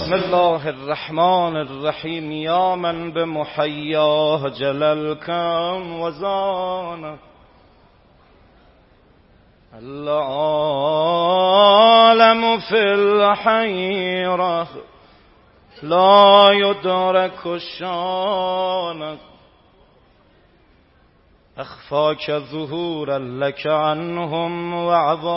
بسم الله الرحمن الرحیم. یا من به محیاه جلل کن و زانه العالم فی الحیرة لا یدرک شانه اخفاک ظهورا لک عنهم و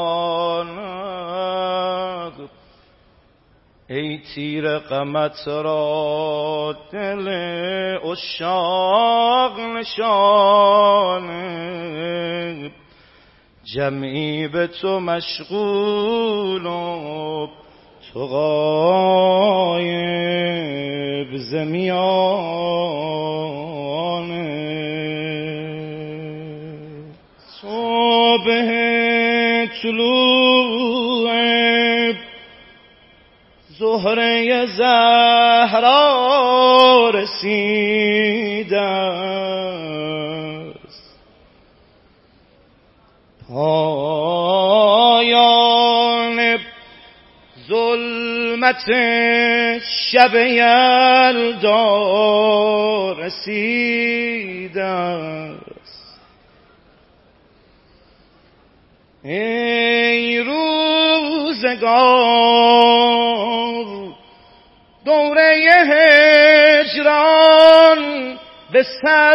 عوانه. ای تیر غمت را دل عشاق نشانه. جمعی به تو مشغول و تو غایب ز میانه. صبح طلوع زهره زهرا رسیده است. پایان ظلمت شب یلدا رسیده است. ای روزگار دوره هجران به سر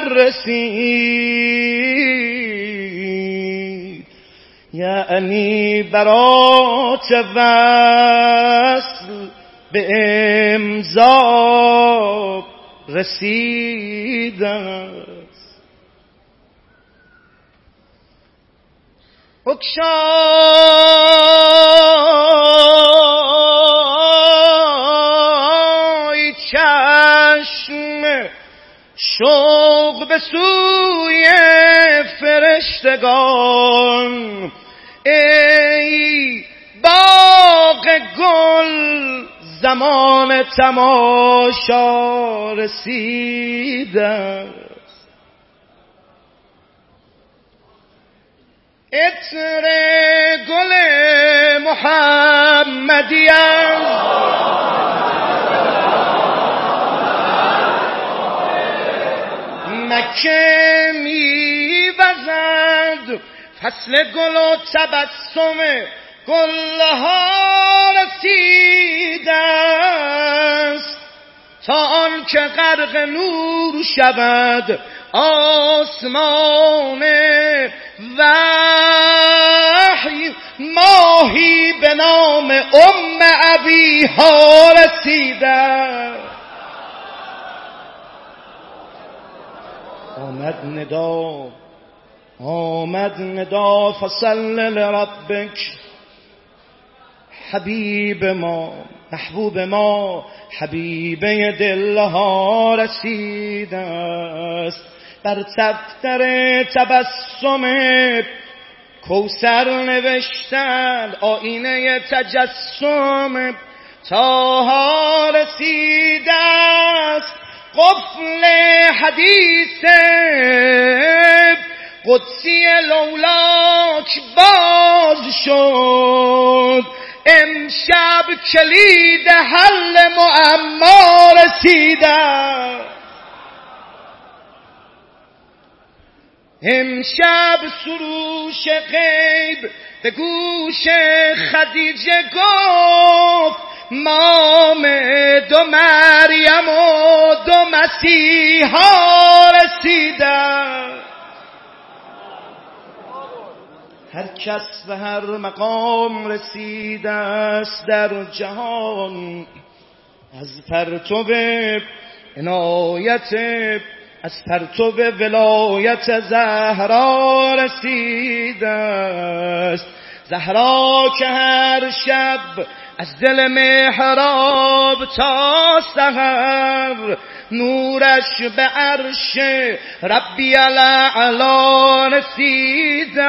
رسید. یعنی برات وصل به امضا رسیده است. بگشای چشم شوق به سوی فرشتگان. ای باغ گل زمان تماشا رسیده. عطر گل محمدی مکه می‌وزد. فصل گل و تبسم گلها رسیده است تا آن که غرق نور شود آسمان وحی. ماهی به نام ابیها رسیده. آمد ندا فصل لربک. حبیب ما محبوب ما حبیبه دلها رسیده است. بر دفتر تبسم کوثر نوشتند آینه تجسم تاها رسیده است. قفل حدیث قدسی لولاک باز شد. امشب کلید حل معما رسیده. امشب سروش غیب به گوش خدیجه گفت مام دو مریم و دو مسیحا رسیده. هر کس به هر مقام رسیده است در جهان. از پرتو عنایت از پرتو ولایت زهرا رسیده است. زهرا که هر شب از دل محراب تا سحر نورش به عرش ربی الاعلی رسیده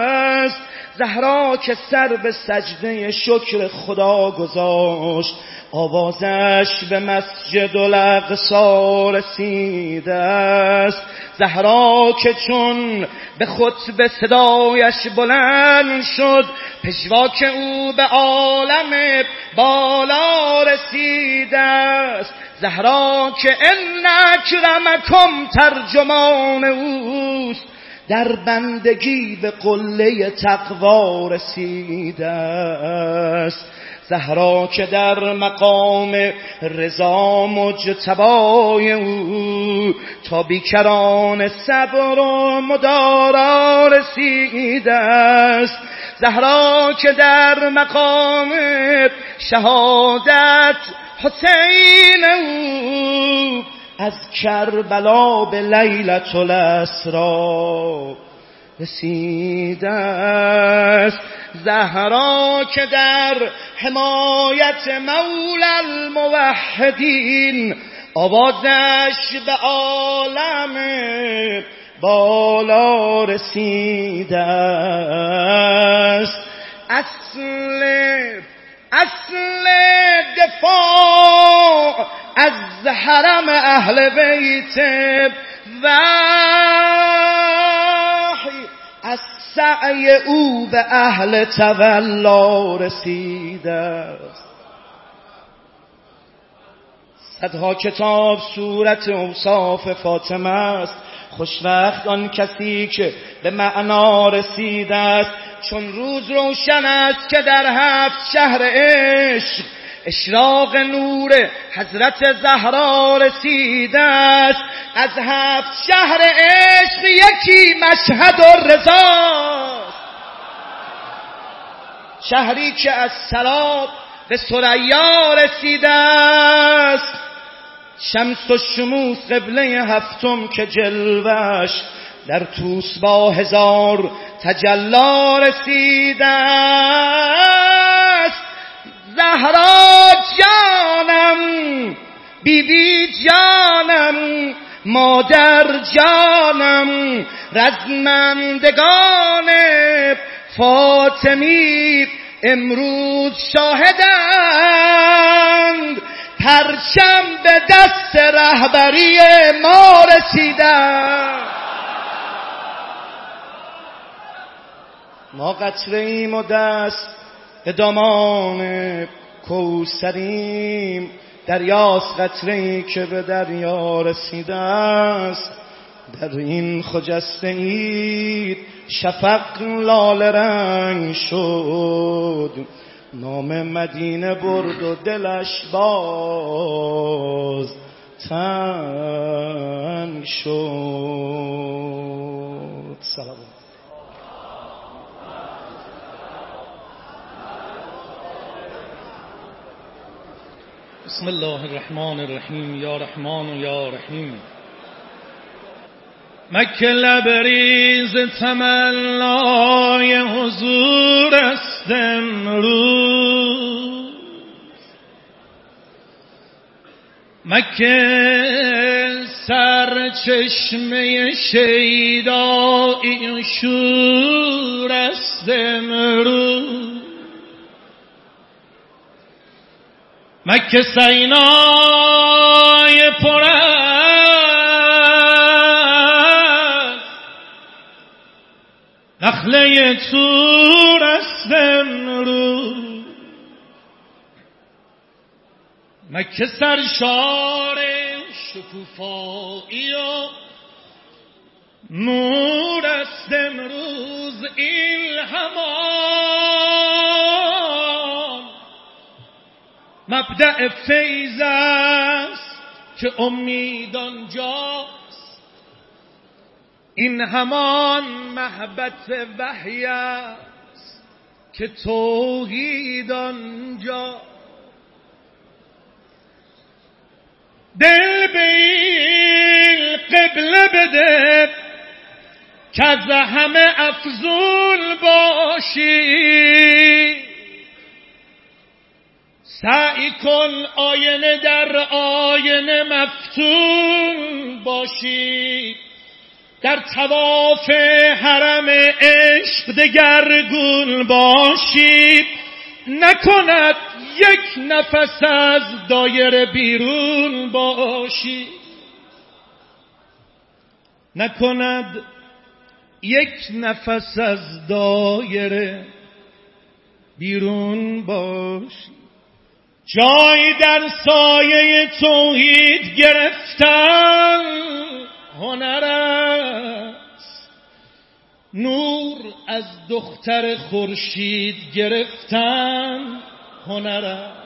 است. زهرا که سر به سجده شکر خدا گذاشت آوازش به مسجد الاقصی رسیده است. زهرا که چون به خطبه صدایش بلند شد، پژواک او به عالم بالا رسیده است. زهرا که ان اکرمکم ترجمان اوست، در بندگی به قله تقوا رسیده است. زهرا که در مقام رضا مجتبای او، تا بیکران صبر و مدارا رسیده است. زهرا که در مقام شهادت حسین او، از کربلا به لیلة الاسری رسیده است. زهرا که در حمایت مولا الموحدین، آوازش به عالم بالا رسیده است. اصل دفاع از حرم اهل بیت وحی، از سعی او به اهل تولا رسیده است. صدها کتاب صورت اوصاف فاطمه است. خوشوقت آن کسی که به معنا رسیده است. چون روز روشن است که در 7 شهر عشق اشراق نور حضرت زهرا رسیده است. از 7 شهر عشق یکی مشهد الرضاست، شهری که از سراب به ثریا رسیده است. شمس و شموس قبله 7 که جلوش در توس با 1000 تجلا رسیده است. زهرا جانم، بیبی جانم، مادر جانم، رزمندگان فاطمی امروز شاهدند. پرچم به دست رهبری ما رسیدند. ما قطره ایم و دست به دامان کوثریم. دریاست قطره‌ای که به دریا رسیده است. در این خجسته اید شفق لاله رنگ شد، نام مدینه برد و دلش باز تنگ شد. سلام. بسم الله الرحمن الرحیم. یا رحمان و یا رحیم. مکه لبریز تمنای حضور است امروز. مکه سرچشمه شیدایی و شور است امروز. مکه سینای پر نخله طور است امروز. مکه سرشار شکوفایی و نور است امروز. این همان مبدأ فیض است که امید آنجاست. این همان محبت وحی است که توحید آنجا. دل به این قبله بده که از همه افضول باشی. سعی کن آینه در آینه مفتون باشی. در طواف حرم عشق دگرگون باشی. نکند یک نفس از دایره بیرون باشی، نکند یک نفس از دایره بیرون باشی. جای در سایه توحید گرفتن هنر است، نور از دختر خورشید گرفتن هنر است.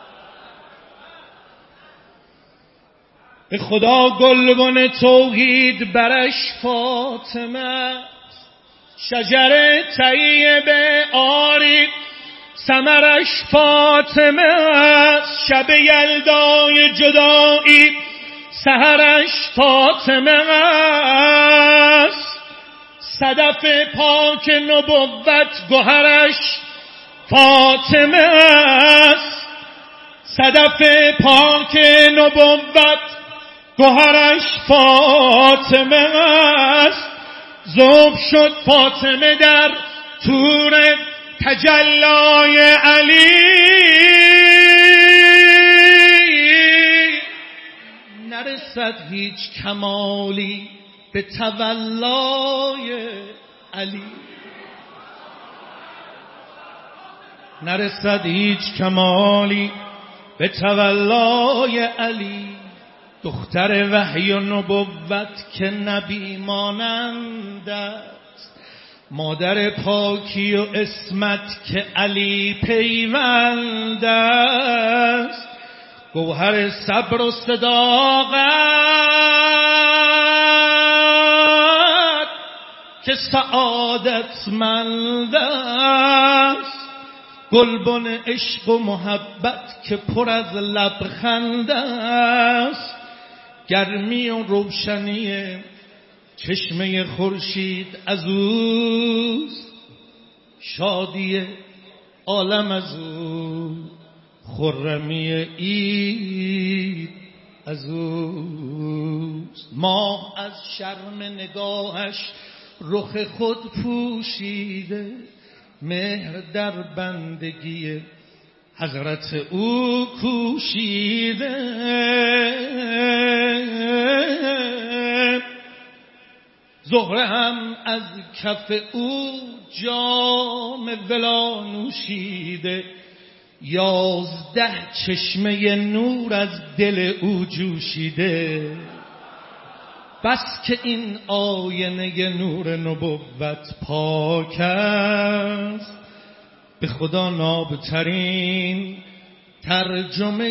به خدا گلبن توحید برش فاطمه است، شجر طیبه آری ثمرش فاطمه است. شب یلدای جدایی سحرش فاطمه است. صدف پاک نبوت گوهرش فاطمه است. صدف پاک نبوت گوهرش فاطمه است. ذوب شد فاطمه در طور تجلای علی، نرسد هیچ کمالی به تولای علی. نرسد هیچ کمالی به تولای علی. دختر وحی و نبوت که نبی مانند است، مادر پاکی و عصمت که علی پیوند است. گوهر صبر و صداقت که سعادتمند است. گلبن عشق و محبت که پر از لبخند است. گرمی و روشنی چشمه خورشید از اوست، شادی عالم از او، خرمی عید از اوست. ماه از شرم نگاهش رخ خود پوشیده، مهر در بندگی حضرت او کوشیده. زهره هم از کف او جام ولا نوشیده، 11 چشمه نور از دل او جوشیده. بس که این آینه نور نبوت پاک است، به خدا نابترین ترجمه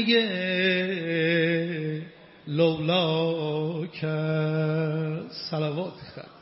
لولاک. صلوات خیر.